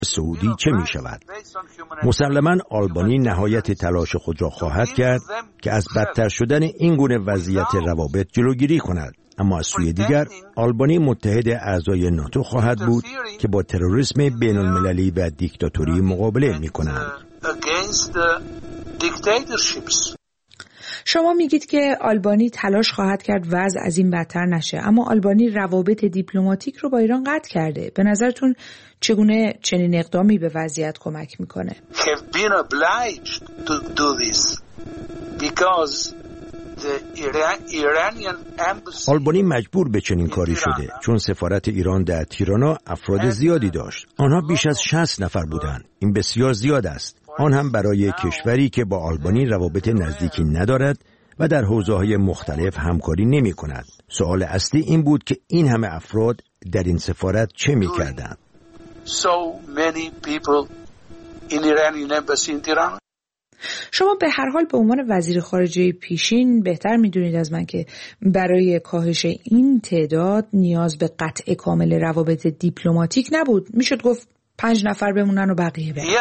سعودی چه می شود؟ مسلماً آلبانی نهایت تلاش خود را خواهد کرد که از بدتر شدن این گونه وضعیت روابط جلوگیری کند. اما از سوی دیگر آلبانی متحد اعضای ناتو خواهد بود که با تروریسم بین المللی و دیکتاتوری مقابله می کنند. شما میگید که آلبانی تلاش خواهد کرد وضع از این بدتر نشه، اما آلبانی روابط دیپلماتیک رو با ایران قطع کرده. به نظرتون چگونه چنین اقدامی به وضعیت کمک میکنه؟ آلبانی مجبور به چنین کاری شده چون سفارت ایران در تیرانا افراد زیادی داشت. آنها بیش از 60 نفر بودند. این بسیار زیاد است. آن هم برای کشوری که با آلبانی روابط نزدیکی ندارد و در حوزه‌های مختلف همکاری نمی کند. سوال اصلی این بود که این همه افراد در این سفارت چه می کردند؟ شما به هر حال به عنوان وزیر خارجه پیشین بهتر میدونید از من که برای کاهش این تعداد نیاز به قطع کامل روابط دیپلماتیک نبود. میشد گفت 5 نفر بمونن و بقیه برن.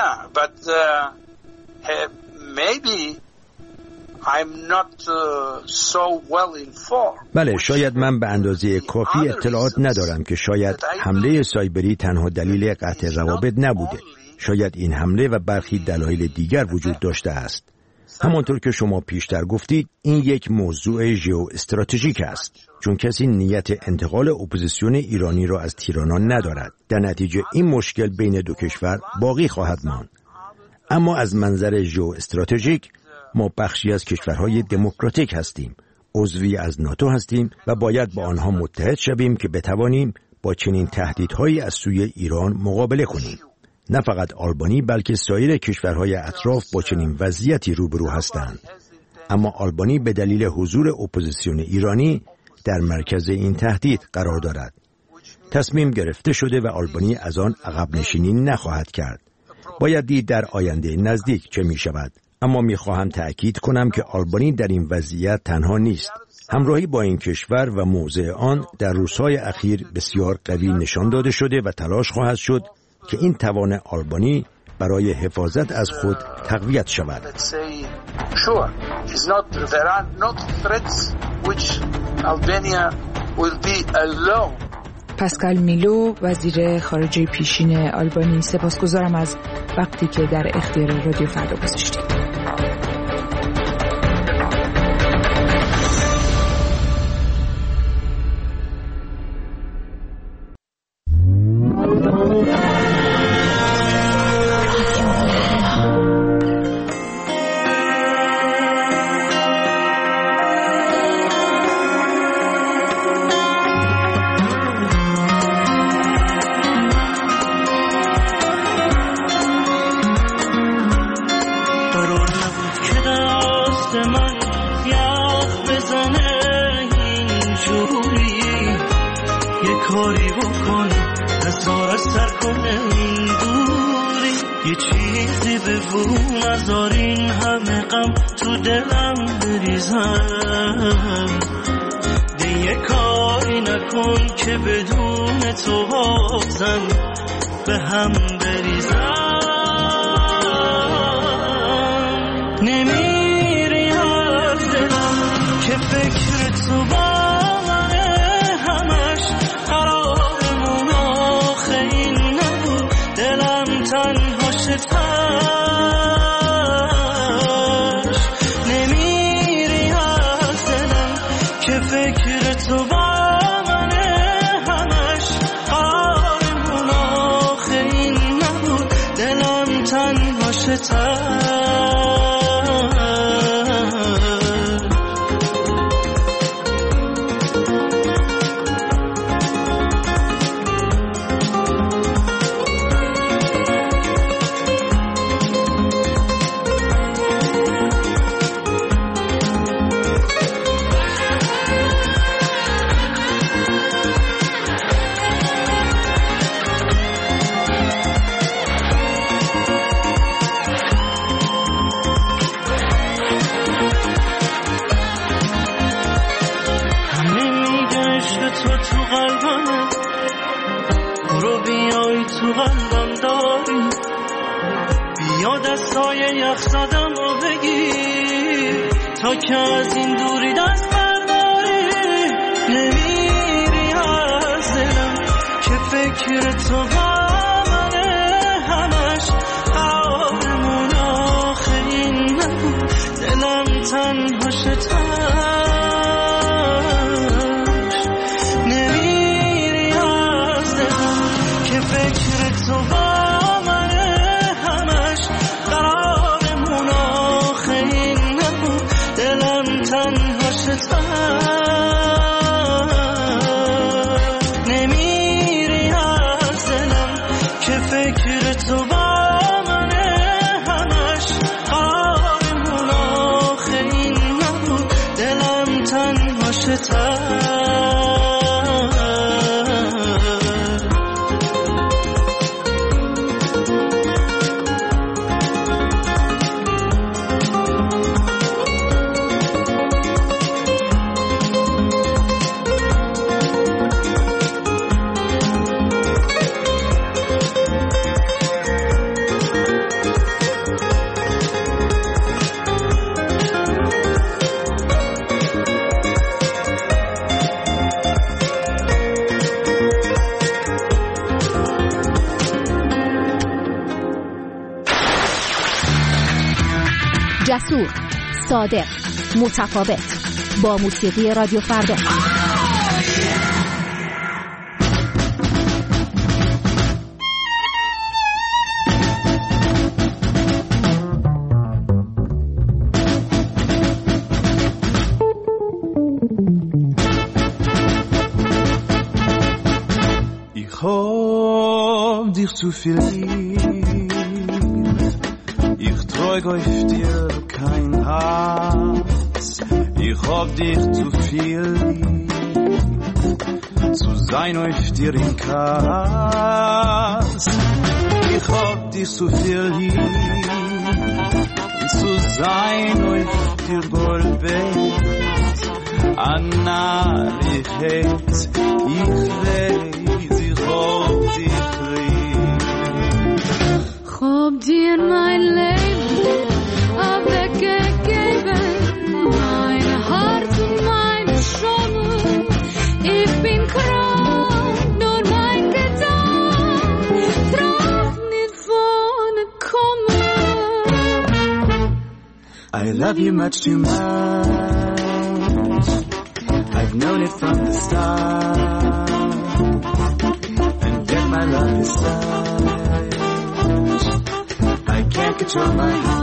بله، شاید من به اندازه کافی اطلاعات ندارم که شاید حمله سایبری تنها دلیل قطع روابط نبوده. شاید این حمله و برخی دلایل دیگر وجود داشته است. همانطور که شما پیشتر گفتید، این یک موضوع ژئواستراتژیک است، چون کسی نیت انتقال اپوزیسیون ایرانی را از تیرانا ندارد. در نتیجه این مشکل بین دو کشور باقی خواهد ماند. اما از منظر ژئواستراتژیک ما بخشی از کشورهای دموکراتیک هستیم، عضوی از ناتو هستیم و باید با آنها متحد شویم که بتوانیم با چنین تهدیدهایی از سوی ایران مقابله کنیم. نه فقط آلبانی بلکه سایر کشورهای اطراف با چنین وضعیتی روبرو هستند. اما آلبانی به دلیل حضور اپوزیسیون ایرانی در مرکز این تهدید قرار دارد. تصمیم گرفته شده و آلبانی از آن عقب نشینی نخواهد کرد. باید دید در آینده نزدیک چه می شود. اما می خواهم تأکید کنم که آلبانی در این وضعیت تنها نیست. همراهی با این کشور و موضع آن در روزهای اخیر بسیار قوی نشان داده شده و تلاش خواهد شد که این توان آلبانی برای حفاظت از خود تقویت شود. پاسکال میلو، وزیر خارجه پیشین آلبانی، سپاسگزارم از وقتی که در اختیار رادیو فردا گذاشتید. سایه یخ زدم رو بگیر تا که از این دوری دست برداری نمیری از دلم که فکر تو با منه همش قرارمون آخه این نبود دلم تنها شتاش نمیری از دلم که فکر تو با منه همش قرارمون آخه این نبود دلم تنها شتاش نمیری از دلم که فکر تو با منه همش قرارمون آخه این نبود دلم تنها شتاش جسور، صادق، متفاوت با موسیقی رادیو فردا. Ich hab dich zu viel lieb, ich trug auf dir kein Herz, ich hab dich zu viel lieb, zu sein auf dir in Kass. Ich hab dich zu viel lieb, zu sein auf dir Goldbett. Anna, ich hätt, ich weiß, ich hab dich lieb. Hab dir mein Leben weggegeben, mein Herz und meine Schöne. Ich bin krank, nur mein Gedanke traf nicht vorne kommen. I love you much too much, I've known it from the start, and yet my love is such, I can't control my heart.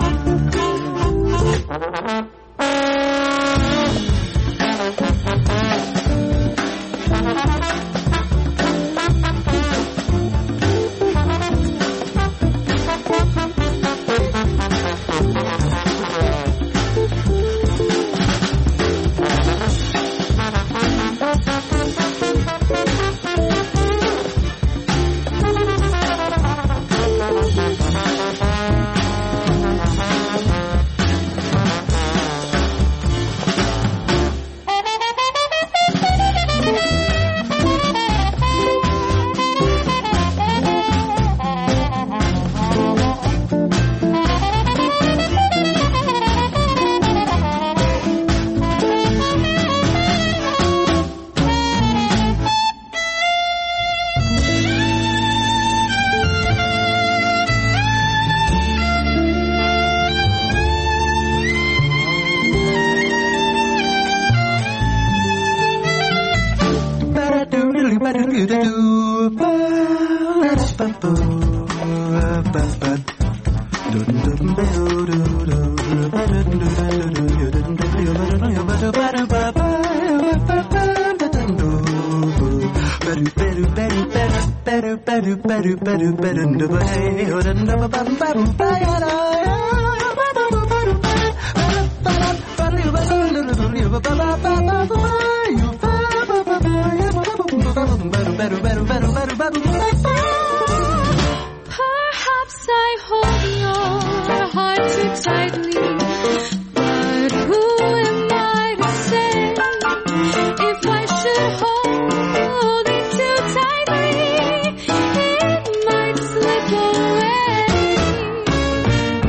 Perhaps I hold your heart too tightly, but who am I to say if I should hold it too tightly, it might slip away.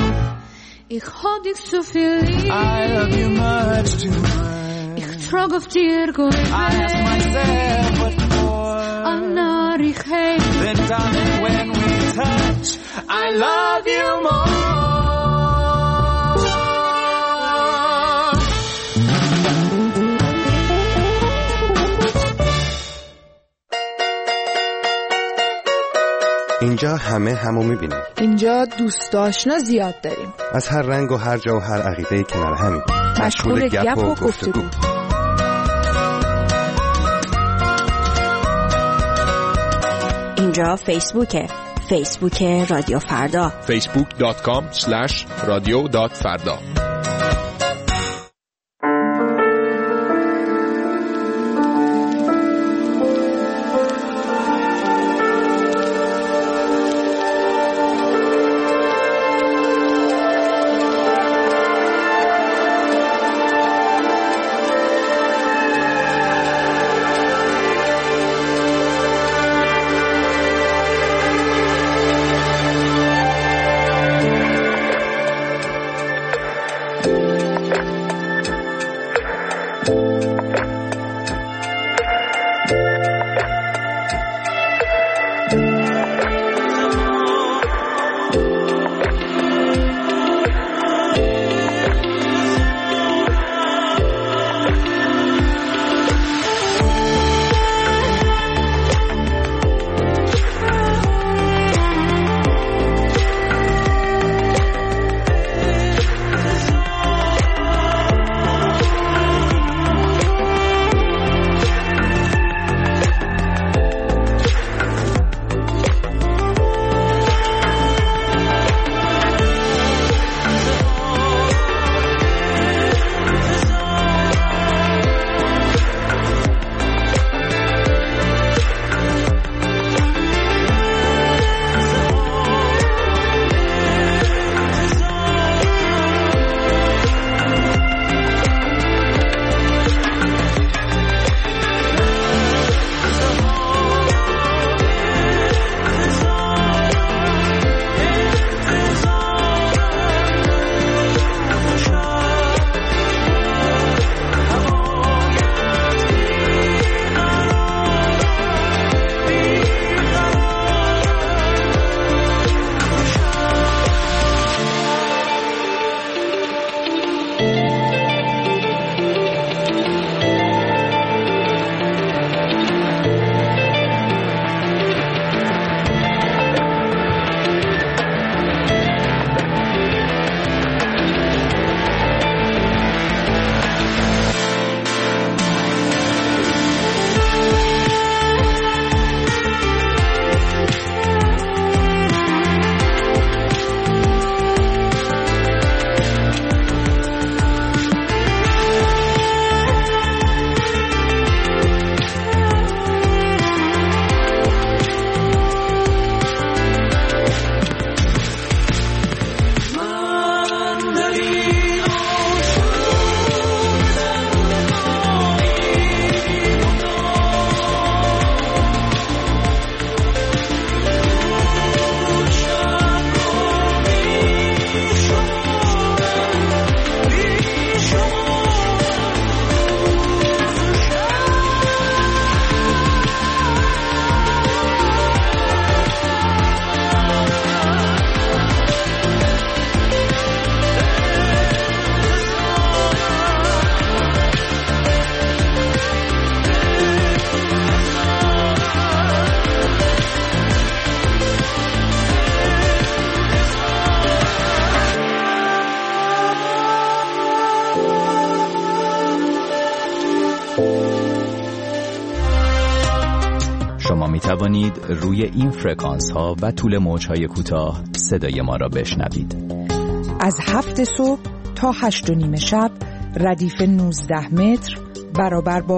Ich hab dich so viel lieb. I love you much too much. Ich trag auf dir gut. I ask myself what for. Anna, ich hate. Then darling, when we touch, I love you more. اینجا همه همو میبینیم. اینجا دوست آشنا زیاد داریم. از هر رنگ و هر جا و هر عقیده کنار همیم. مشغول گپ و گفتگو. اینجا فیسبوک رادیو فردا. facebook.com/radio.farda. شما می توانید روی این فرکانس ها و طول موج های کوتاه صدای ما را بشنوید. از 7 صبح تا 8:30 شب ردیف 19 متر برابر با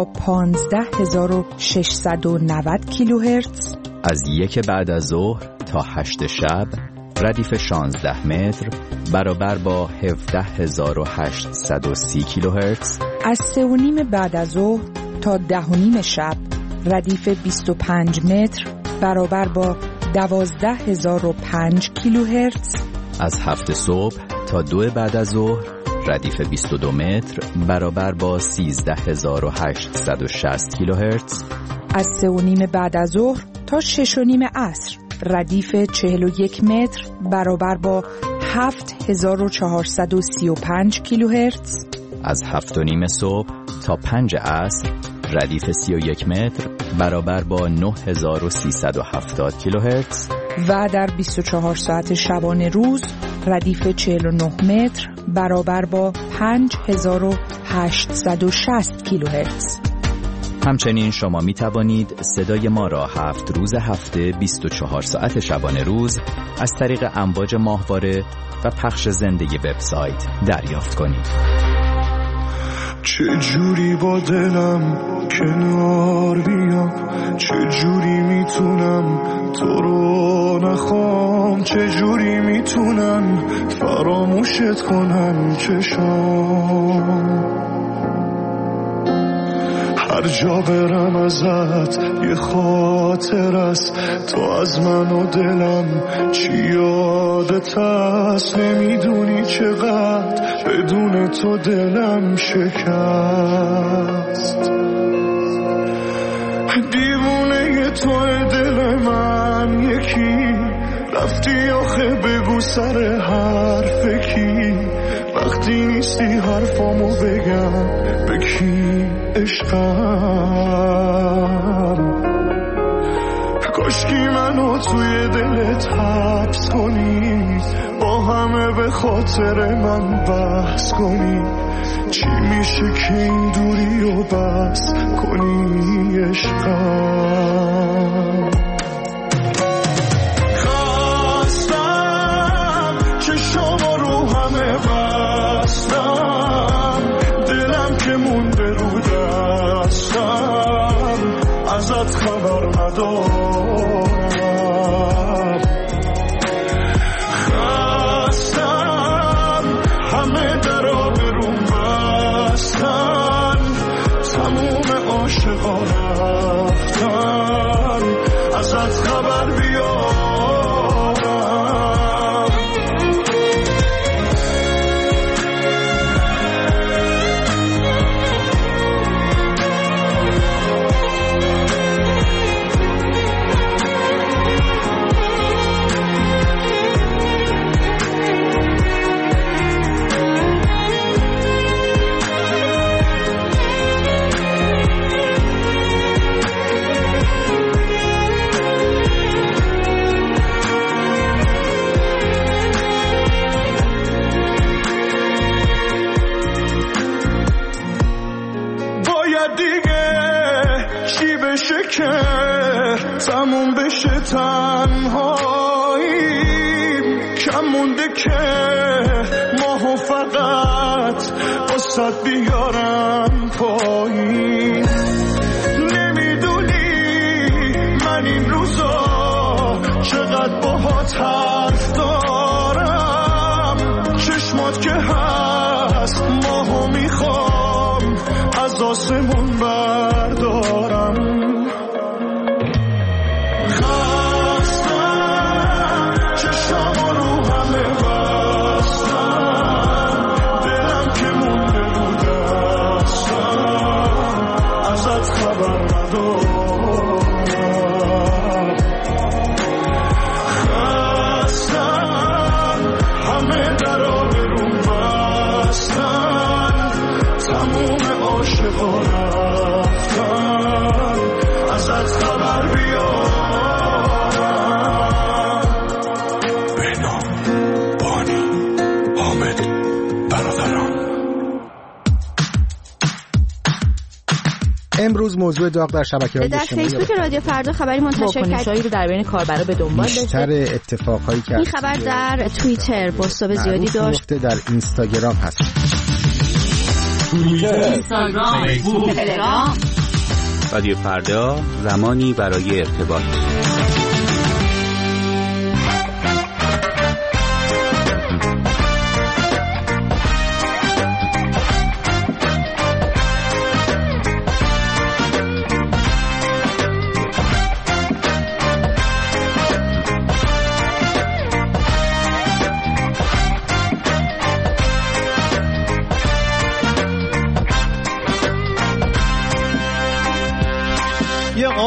15690 کیلوهرتز. از 1 بعد از ظهر تا 8 شب ردیف 16 متر برابر با 17830 کیلوهرتز. از 3:30 بعد از ظهر تا 10:30 شب ردیف 25 متر برابر با 12005 کیلوهرتز. از 7 صبح تا 2 بعد از ظهر ردیف 22 متر برابر با 13860 کیلوهرتز. از 3:30 بعد از ظهر تا 6:30 عصر ردیف 41 متر برابر با 7435 کیلوهرتز. از 7:30 صبح تا 5 عصر ردیف 31 متر برابر با 9370 کیلوهرتز. و در 24 ساعت شبانه روز ردیف 49 متر برابر با 5860 کیلوهرتز. همچنین شما می توانید صدای ما را 7 روز هفته 24 ساعت شبانه روز از طریق امواج ماهواره و پخش زنده وبسایت دریافت کنید. چه جوری با دلم کنار بیام، چه جوری میتونم تو رو نخوام، چه جوری میتونم فراموشت کنم چشام. هر جا برم ازت یه خاطر است، تو از من و دلم چی یادت هست. نمیدونی چقدر بدون تو دلم شکست. دیوونه تو دل من یکی، رفتی آخه بگو سر حرف کی. وقتی نیستی حرفامو بگم به کی عشقم. کاشکی منو توی دلت حبس کنی، با همه به خاطر من بحث کنی. چی میشه که این دوری رو بس کنی عشقم. خواستم چشام رو همه بستم، دلم که مونده رو دستم، ازت خبر ندارم. خواستم همه درا برون بستن، تموم عاشقا رفتن، ازت خبر بیارم. که تموم بشه تنهاییم، کم مونده که ماهو فقط واسه بیارم پایین. نمیدونی من این روزا چقدر باهات حرف دارم، چشمات که هست ماهو میخوام از آسمون بردارم. امروز موضوع داغ در شبکه‌های اجتماعی در فیسبوک رادیو فردا خبری منتشر کرد رو در بین کاربرا به دنبال داشته. بیشتر اتفاقایی که این خبر در توییتر پست‌های زیادی داشت. در اینستاگرام هست. اینستاگرام، فیسبوک، تلگرام. رادیو فردا، زمانی برای ارتباط.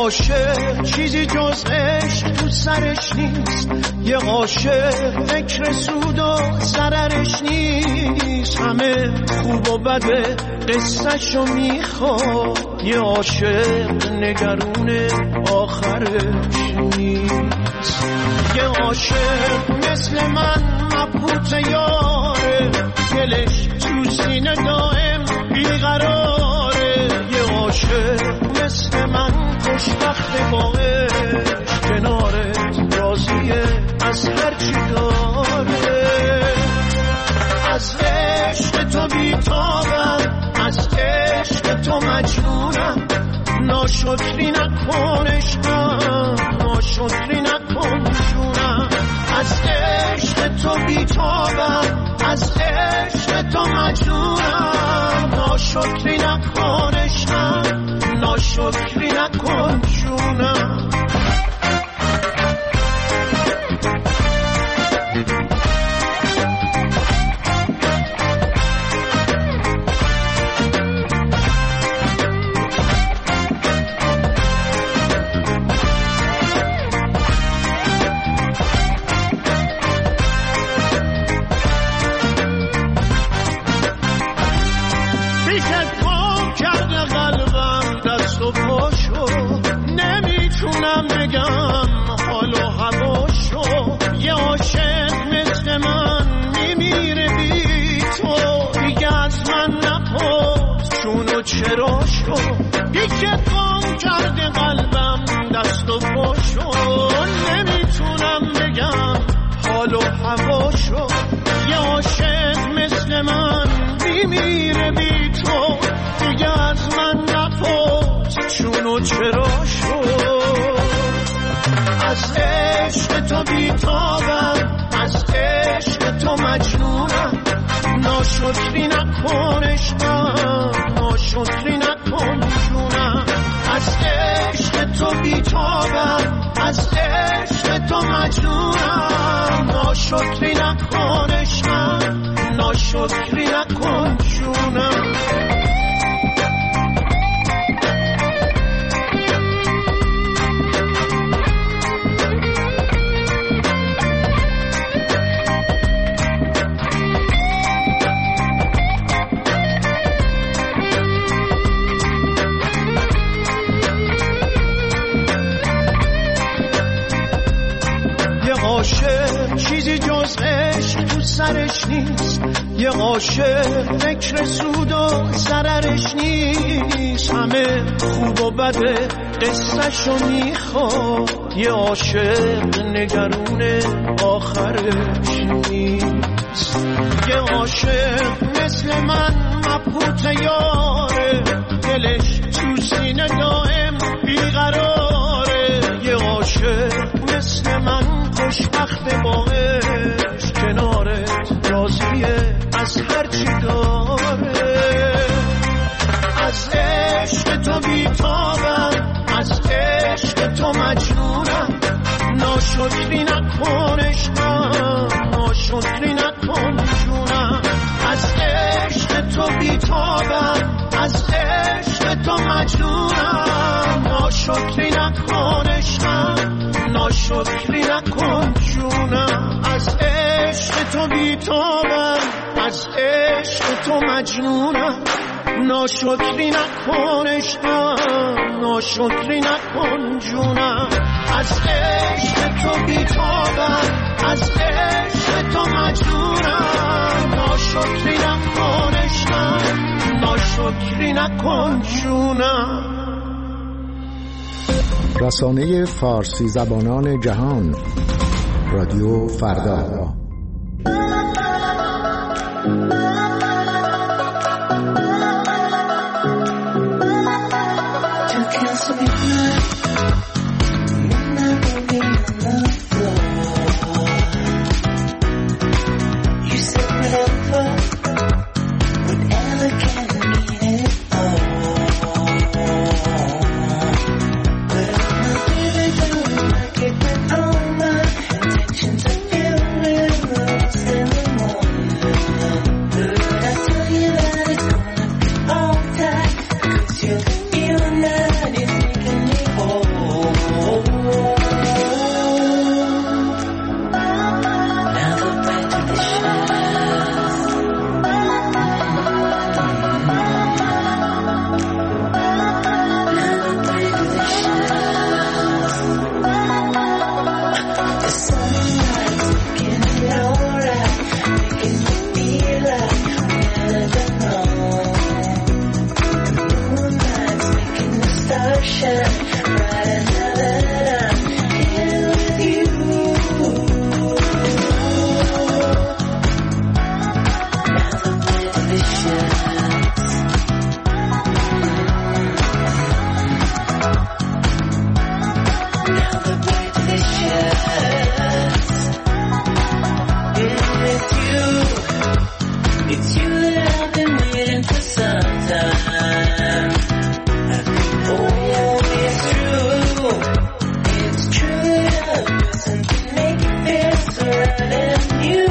عاشق چیزی جز عشق تو سرش نیست، یه عاشق فکر سود و ضررش نیست، همه خوب و بده قصه‌شو میخواد، یه عاشق نگرون آخرش نیست. یه عاشق مثل من مبهوت یاره، دلش تو سینه دائم بیقراره، یه عاشق مثل من خوشبخت با عشق، کنارت راضیه از هرچی داره. از عشق تو بیتابم، از عشق تو مجنونم، ناشکری نکن عشقم، ناشکری نکن جونم. از عشق تو بیتابم، از عشق تو مجنونم، ناشکری نکن عشقم، ناشکری نکن جونم. نمیتونم بگم حال و هواشو، یه عاشق مثل من میمیره بی تو، دیگه از من نپرس چون و چراشو، دیگه گم کرده قلبم دست و پاشو. نمیتونم بگم حال و هواشو، یه عاشق مثل من میمیره بی تو، دیگه از من نپرس چون و چراشو. از عشق تو بیتابم، از عشق تو مجنونم، ناشکری نکن عشقم، ناشکری نکن جونم. از عشق تو بیتابم، از عشق تو مجنونم، ناشکری نکن عشقم، ناشکری نکن جونم. چیزی جز عشق تو سرش نیست، یه عاشق فکر سود و ضررش نیست، همه خوب و بده قصه‌شو میخواد، یه عاشق نگرون آخرش نیست. یه عاشق مثل من مبهوت یاره، دلش تو سینه دائم بیقراره، یه عاشق مثل من خوشبخت با عشق، کنارت راضیه از هرچی داره. از عشق تو بیتابم، از عشق تو مجنونم، ناشکری نکن عشقم، ناشکری نکن جونم. از عشق تو بیتابم، از عشق تو مجنونم، ناشکری نکن عشقم، ناشکری نکن جونم. از عشق تو بیتابم، از عشق تو مجنونم، ناشکری نکن عشقم، ناشکری نکن جونم. از عشق تو بیتابم، از عشق تو مجنونم، ناشکری نکن عشقم، ناشکری نکن جونم. رسانه فارسی زبانان جهان، رادیو فردا. It's you that I've been waiting for some time. I think the way it's true. It's true that a person can make it feel so right and new.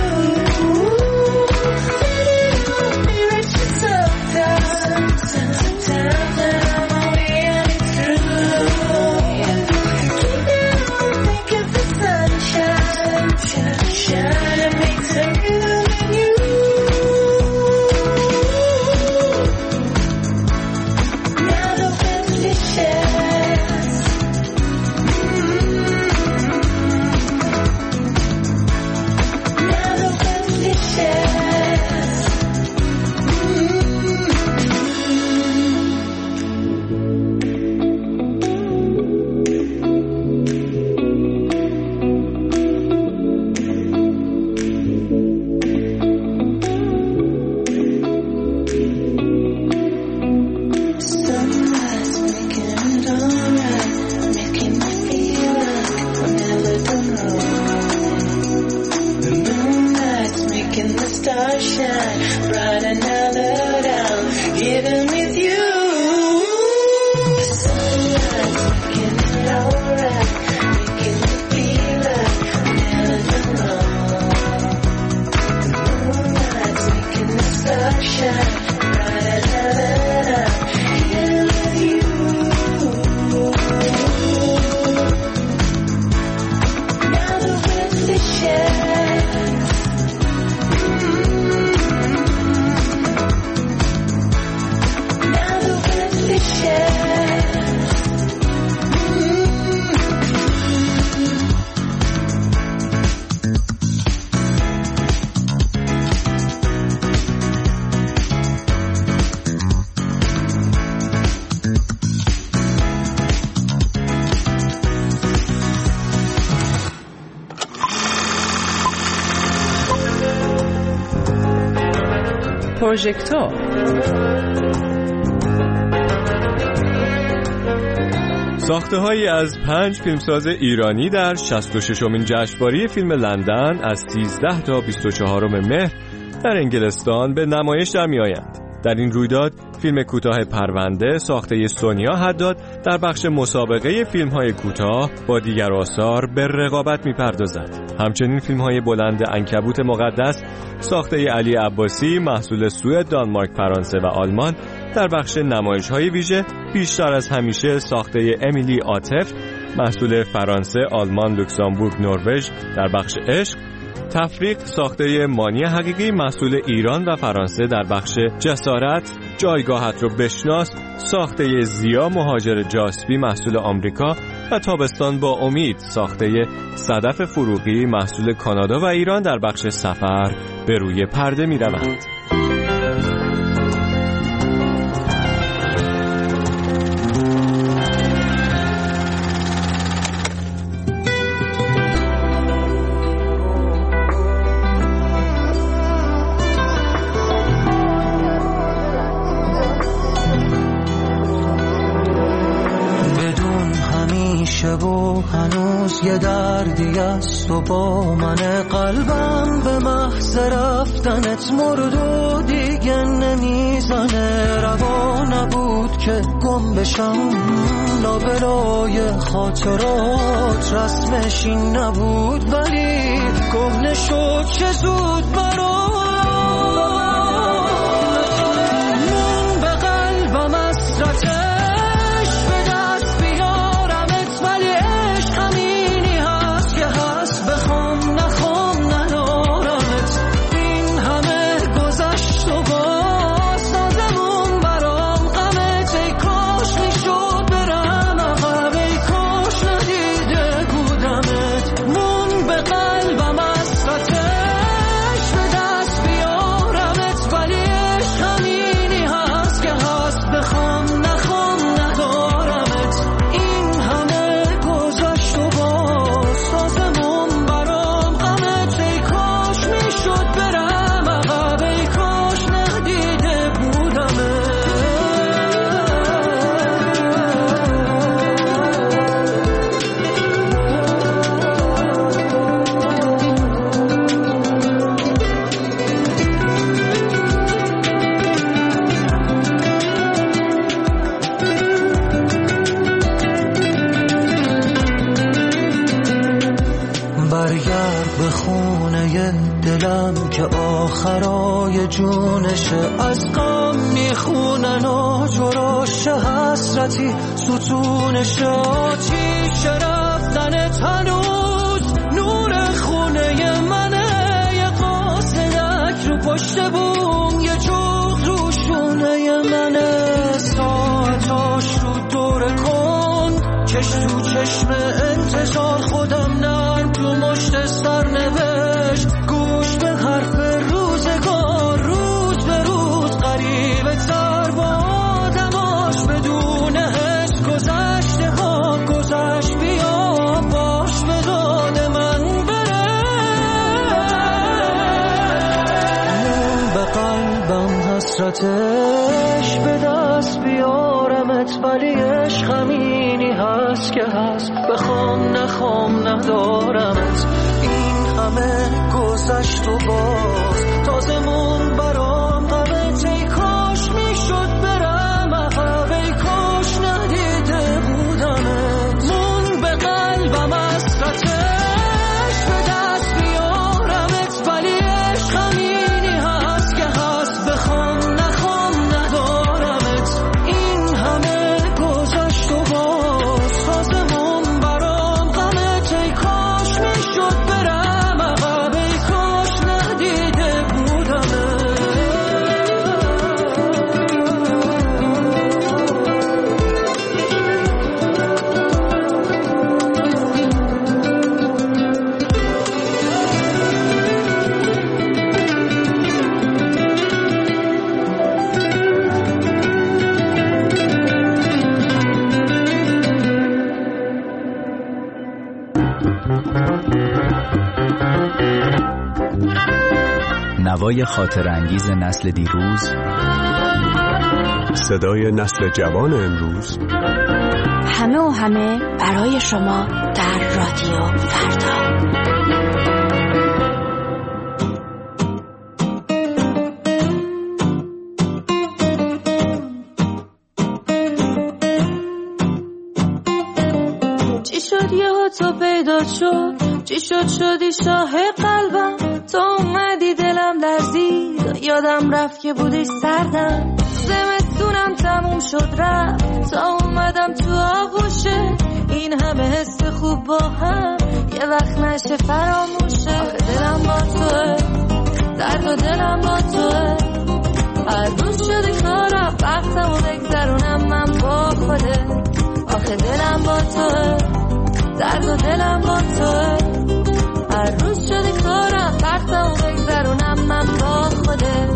پروژکتور ساخته‌هایی از 5 فیلمساز ایرانی در 66مین جشنواره فیلم لندن از 13 تا 24 مهر در انگلستان به نمایش در می‌آیند. در این رویداد فیلم کوتاه پرونده ساخته سونیا حداد در بخش مسابقه فیلم‌های کوتاه با دیگر آثار به رقابت می‌پردازد. همچنین فیلم‌های بلند عنکبوت مقدس ساخته علی عباسی محصول سوئد، دانمارک، فرانسه و آلمان در بخش نمایش‌های ویژه بیشتر از همیشه ساخته امیلی عاطف محصول فرانسه، آلمان، لوکزامبورگ، نروژ در بخش عشق، تفریق ساخته مانی حقیقی محصول ایران و فرانسه در بخش جسارت، جایگاهت رو بشناس ساخته زیا مهاجر جاسبی محصول آمریکا و تابستان با امید ساخته صدف فروغی محصول کانادا و ایران در بخش سفر به روی پرده می روند. هنوز یه دردی است و با من قلبم به محض رفتنت مرد و دیگه نمیزنه. روا نبود که گم بشم لابلای خاطرات، رسمش این نبود ولی کهنه شد چه زود من به قلبم حسرته به دست خونه دلم که آخرای جونشه، از غم میخونن آجراشه، حسرتی ستونشه، آتیش رفتن تنوز نور خونه منه، یه قاصدک رو پشت بوم، یه جوغ رو شونه منه، ساعتاش رو دور کن چش تو چشم انتظار، خودم نرم تو مشت سرنوشت، گوش به حرف روزگار، روز به روز قریبه تر با آدماش، بدون حس گذشته ها گذشت، بیا باش به داد من بره، من به قلبم حسرتش به دست بیارمت، ولی عشق همینی هست که هست، بخوام نخوام ندارمت، این همه گذشت و باز تازمون برام غمت، ای کاش میشد برم عقب، ای کاش ندیده بودمت، مون به قلبم حسرتش به دست بیارمت، ولی عشق همینی هست که هست، بخوام نخوام ندارمت، این همه گذشت و باز تازمون برام غمت، ای کاش میشد برم عقب، ای کاش ندیده بودمت. نوای خاطر انگیز نسل دیروز، صدای نسل جوان امروز، همه و همه برای شما در رادیو فردا. چی شد یهو تو پیدا شد، چی شد شدی شاه قلبم، تو اومدی دلم لرزید، یادم رفت که بودی سردم، زمستونم تموم شد رفت، تا اومدم تو آغوشه، این همه حس خوب با هم یه وقت نشه فراموشه، آخه دلم با توه، درد و دلم با توه، هر روز شده کارم وقتمو بگذرونم من با خوده، آخه دلم با توه، درد و دلم با توه، هر روز شده کارم وقتمو بگذرونم من با خوده.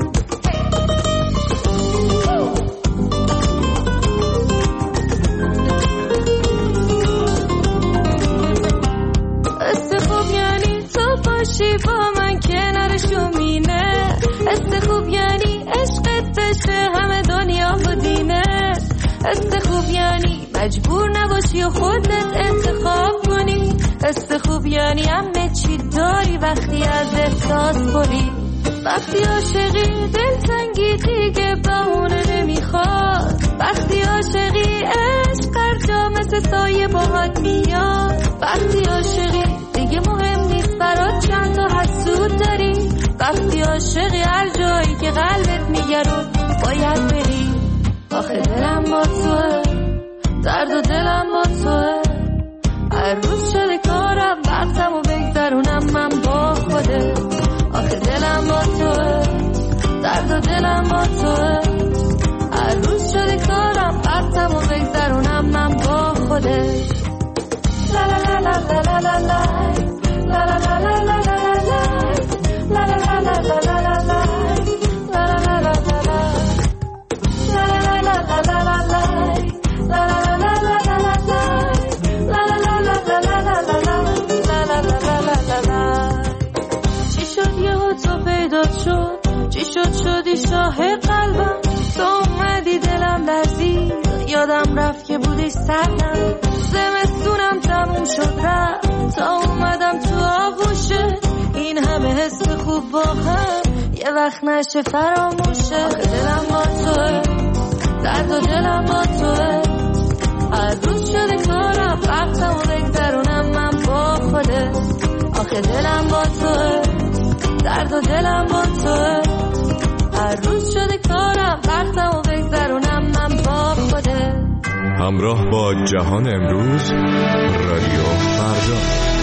است خوب یعنی تو باشی با من کنارشو مینه، است خوب یعنی عشقت بشه همه دنیا و دینه، است خوب یعنی مجبور نباشی و خودت انتخاب کنی، است خوب یعنی همه چی داری وقتی از احساس بری، وقتی عاشقی دلتنگی دیگه بهونه نمیخواد، وقتی عاشقی عشق هر جا مثل سایه باهات میاد، وقتی عاشقی دیگه مهم نیست برات چند تا حسود داری، وقتی عاشقی هر جایی که قلبت میگه رو باید بری، آخه دلم با توه، درد و دلم با توه، هر روز شده کارم وقتمو بگذرونم من با خوده، آخه دلم با توه، درد و دلم با توه، هر روز شده کارم وقتمو بگذرونم من با خوده. لا لا لا لا لا لا لا لا لا لا لا لا لا لا لا لا لا لا. چی شد شدی شاه قلبم، تو اومدی دلم لرزید، یادم رفت که بودی سردم، زمستونم تموم شد رفت، تا اومدم تو آغوشه، این همه حس خوب با هم یه وقت نشه فراموشه، آخه دلم با توه، درد و دلم با توه، هر روز شده کارم وقتمو بگذرونم من با خوده، آخه دلم با توه، درد و دلم با توه. هر روز شده کارم وقتم و بگذرونم من با خوده. همراه با جهان امروز، رادیو فردا.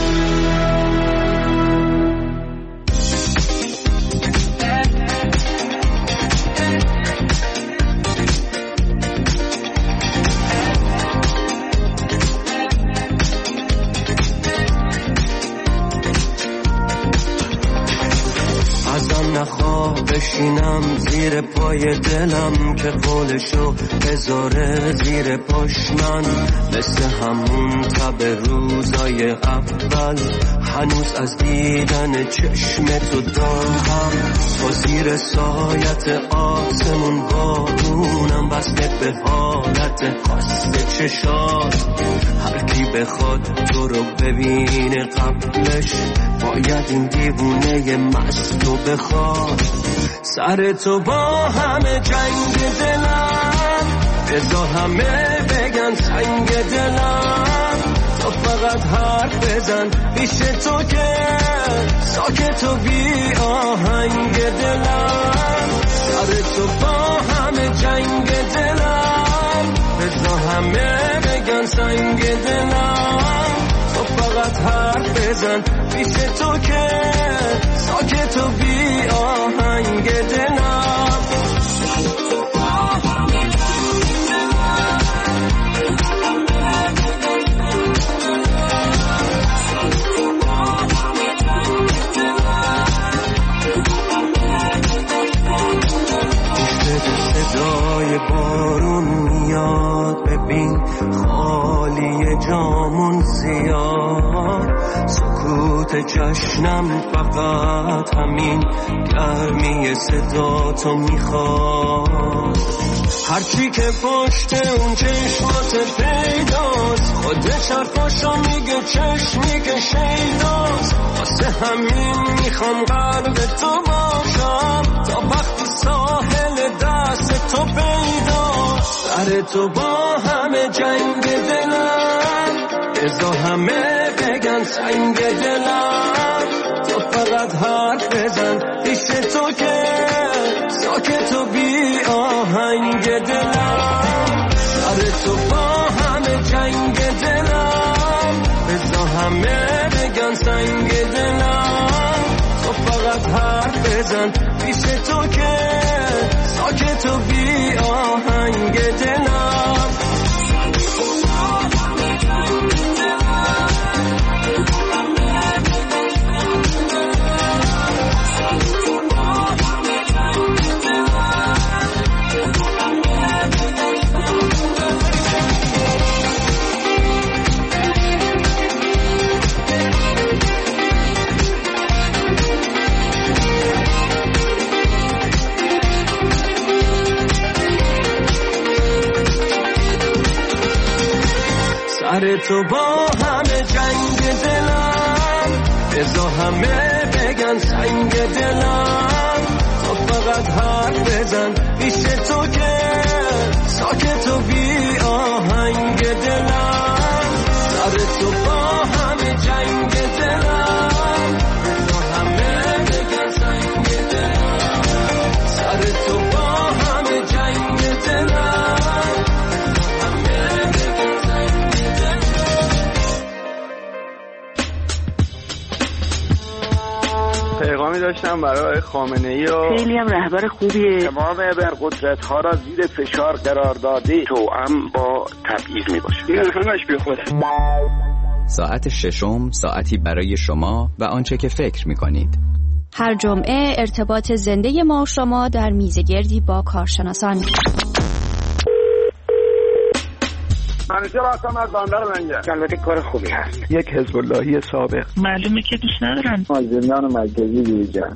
نخواه بشینم زیر پای دلم که قولشو بذاره زیر پاش من، مثل همون تب روزای اول هنوز از دیدن چشم تو دارم. تو زیر سایت آسمون بارونم بسته به حالت خاص چشات. هر کی بخواد تو رو ببینه قبلش باید این دیوونه مستو بخواد. سر تو با همه جنگ دلم، بذار همه بگن سنگ دلم. تو فقط حرف بزن پیش تو که ساکت و بی آهنگ دلم. سر تو با همه جنگ دلم، بذار همه بگن سنگ دلم. تو فقط حرف بزن پیش تو که ساکت و بی آهنگ دلم. صدای بارون میاد، ببین خالی جامون زیاد. سکوت جشنم فقط همین گرمی صدا تو میخواد. هرچی که پشت اون چشمات پیداست، خودش حرفاشو میگه چشمی که شیداست. واسه همین میخوام قلب تو باشم تا وقتی ساحل دست تو پیداست. سر تو با همه جنگ دلم، بذار همه بگن سنگ دلم. تو فقط حرف بزن پیش تو که ساکت و بی آهنگ دلم. سر تو با همه جنگ دلم، بذار همه بگن سنگ دلم. تو فقط حرف بزن پیش تو که ساکت و بی آهنگ دلم. سر تو با همه جنگ دلم، بذار همه بگن سنگ دلم. تو فقط حرف بزن پیش تو که ساکت و بی آهنگ دلم. سر تو با همه جنگ دلم، بذار همه بگن سنگ دلم. سر تو با همه جنگ دلم. پیغامی داشتم برای خامنه‌ای و خیلی هم رهبر خوبیه. تمام ابرقدرت‌ها را زیر فشار قرار داده، توأم با تبعیض میباشه. این همش بی خوده. ساعت ششم، ساعتی برای شما و آنچه که فکر می‌کنید. هر جمعه ارتباط زنده ما و شما در میزگردی با کارشناسان. منیجر هستم از بندر منجر. البته کار خوبی هست. یک حزب اللهی سابق. معلومه که دوست ندارن. زندان مرکزی دیجا.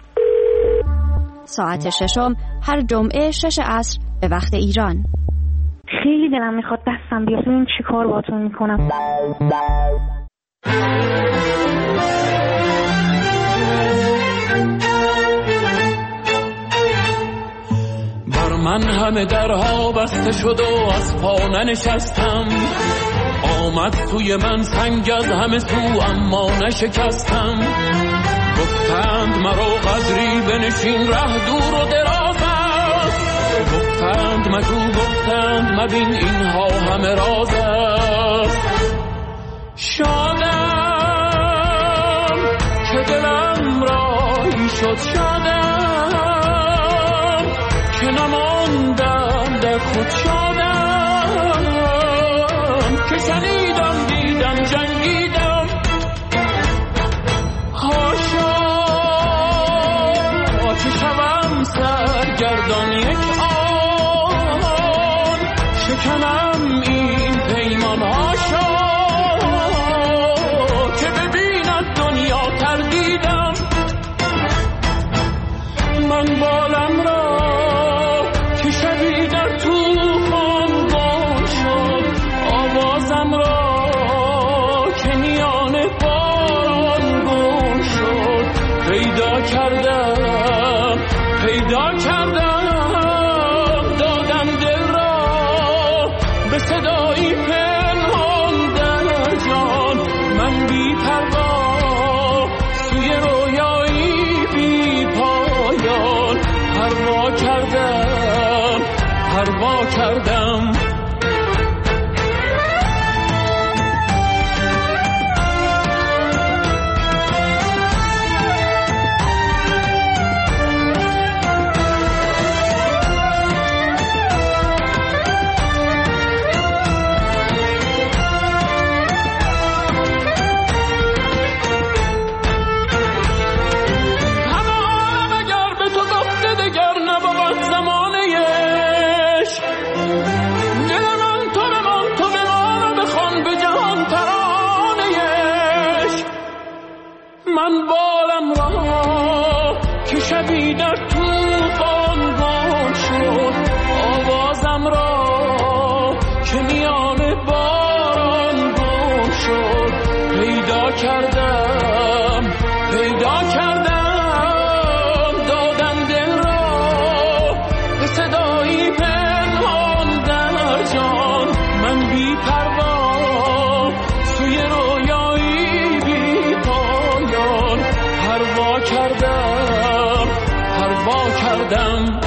ساعت ششم هر جمعه 6 عصر به وقت ایران. خیلی دلم میخواد دستم بیاد ببین چی کار باهاتون میکنم. بر من همه درها بسته شد و از پا ننشستم. آمد توی من سنگ از همه سو اما نشکستم. گفتند مرا قدری بنشین ره دور و دراز است. گفتند مگو گفتند مبین اینها همه راز است. شادم که دلم راهی شد، شادم که نماندم در خود، شادم که شنیدم دیدم جنگیدم. هاشا که شوم سرگردان یک آن، شکنم این پیمان. هاشا که ببیند دنیا تردیدم. من بالم را که شبی در طوفان گم شد، آوازم را که میان باران گم شد. پیدا کردم دادم دل را به صدایی پنهان در جان. من بی پروا سوی رویایی بی پایان پروا کردم. من بالم را که شبی در طوفان گم شد، آوازم را که میان باران گم شد. پیدا کردم دادم دل را به صدایی پنهان در جان. من بی پروا سوی رویایی بی پایان پروا کردم.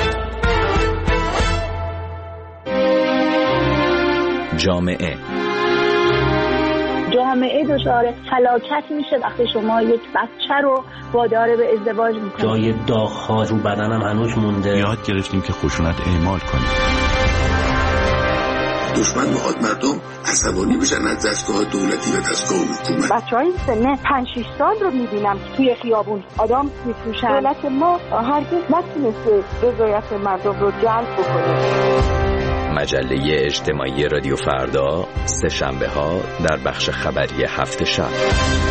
جامعه دچار فلاکت میشه وقتی شما یک بچه رو وادار به ازدواج میکنید. جای داغ‌ها رو بدنم هنوز مونده. یاد گرفتیم که خشونت اعمال کنیم. دشمن میخواد مردم عصبانی بشن از دستگاه دولتی و دستگاه حکومت. بچه‌های سن 5-6 سال رو میبینم که توی خیابون آدم میفروشن. دولت ما هرگز نتونسته رضایت مردم رو جلب بکنه. مجله اجتماعی رادیو فردا، سه شنبه ها در بخش خبری هفت شب.